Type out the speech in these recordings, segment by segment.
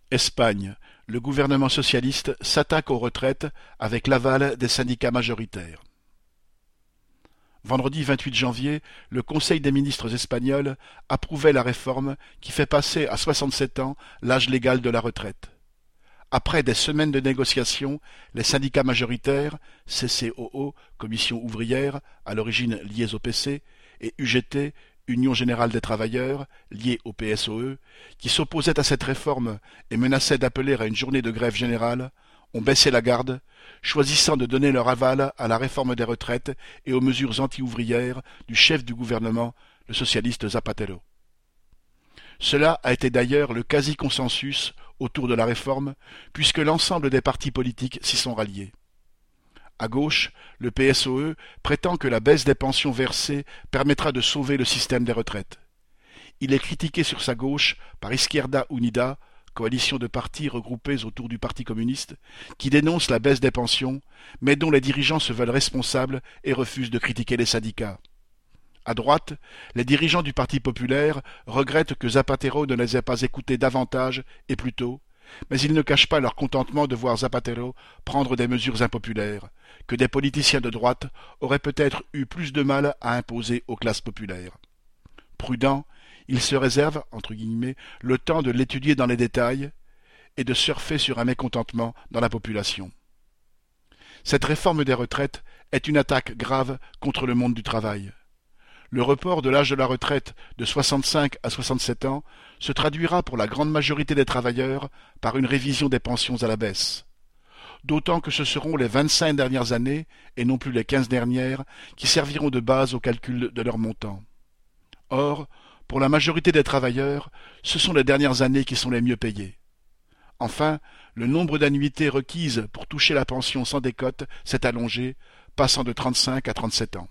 Espagne, le gouvernement socialiste s'attaque aux retraites avec l'aval des syndicats majoritaires. Vendredi 28 janvier, le Conseil des ministres espagnol approuvait la réforme qui fait passer à 67 ans l'âge légal de la retraite. Après des semaines de négociations, les syndicats majoritaires, CCOO, Commission ouvrière, à l'origine liés au PC, et UGT, Union générale des travailleurs, liés au PSOE, qui s'opposaient à cette réforme et menaçaient d'appeler à une journée de grève générale, ont baissé la garde, choisissant de donner leur aval à la réforme des retraites et aux mesures anti-ouvrières du chef du gouvernement, le socialiste Zapatero. Cela a été d'ailleurs le quasi-consensus autour de la réforme, puisque l'ensemble des partis politiques s'y sont ralliés. À gauche, le PSOE prétend que la baisse des pensions versées permettra de sauver le système des retraites. Il est critiqué sur sa gauche par Izquierda Unida, coalition de partis regroupés autour du Parti communiste, qui dénonce la baisse des pensions, mais dont les dirigeants se veulent responsables et refusent de critiquer les syndicats. À droite, les dirigeants du Parti populaire regrettent que Zapatero ne les ait pas écoutés davantage et plus tôt, mais ils ne cachent pas leur contentement de voir Zapatero prendre des mesures impopulaires, que des politiciens de droite auraient peut-être eu plus de mal à imposer aux classes populaires. Prudents, ils se réservent, entre guillemets, le temps de l'étudier dans les détails et de surfer sur un mécontentement dans la population. Cette réforme des retraites est une attaque grave contre le monde du travail. Le report de l'âge de la retraite de 65 à 67 ans se traduira pour la grande majorité des travailleurs par une révision des pensions à la baisse. D'autant que ce seront les 25 dernières années, et non plus les 15 dernières, qui serviront de base au calcul de leur montant. Or, pour la majorité des travailleurs, ce sont les dernières années qui sont les mieux payées. Enfin, le nombre d'annuités requises pour toucher la pension sans décote s'est allongé, passant de 35 à 37 ans.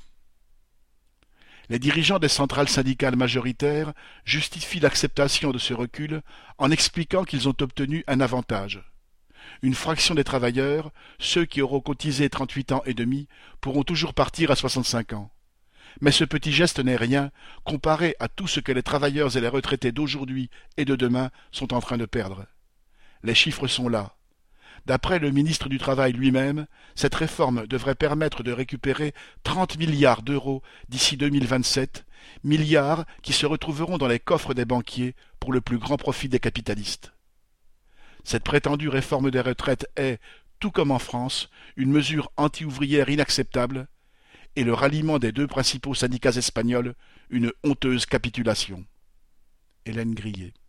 Les dirigeants des centrales syndicales majoritaires justifient l'acceptation de ce recul en expliquant qu'ils ont obtenu un avantage. Une fraction des travailleurs, ceux qui auront cotisé 38 ans et demi, pourront toujours partir à 65 ans. Mais ce petit geste n'est rien comparé à tout ce que les travailleurs et les retraités d'aujourd'hui et de demain sont en train de perdre. Les chiffres sont là. D'après le ministre du Travail lui-même, cette réforme devrait permettre de récupérer 30 milliards d'euros d'ici 2027, milliards qui se retrouveront dans les coffres des banquiers pour le plus grand profit des capitalistes. Cette prétendue réforme des retraites est, tout comme en France, une mesure anti-ouvrière inacceptable, et le ralliement des deux principaux syndicats espagnols, une honteuse capitulation. Hélène Grillet.